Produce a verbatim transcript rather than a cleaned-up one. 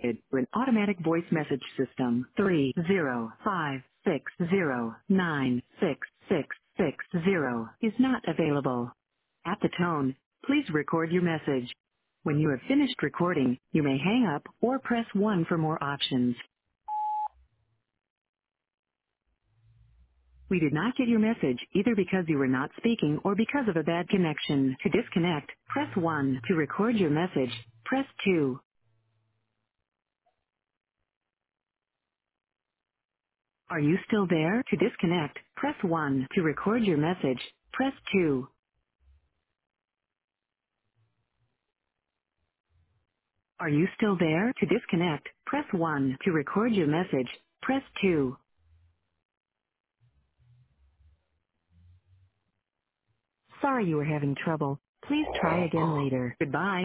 for an automatic voice message system. Three zero five six zero nine six six six zero is not available. At the tone, please record your message. When you have finished recording, you may hang up or press one for more options. We did not get your message either because you were not speaking or because of a bad connection. To disconnect, press one. To record your message, press two. Are you still there? To disconnect, press one. To record your message, press two. Are you still there? To disconnect, press one. To record your message, press two. Sorry you were having trouble. Please try again later. Goodbye.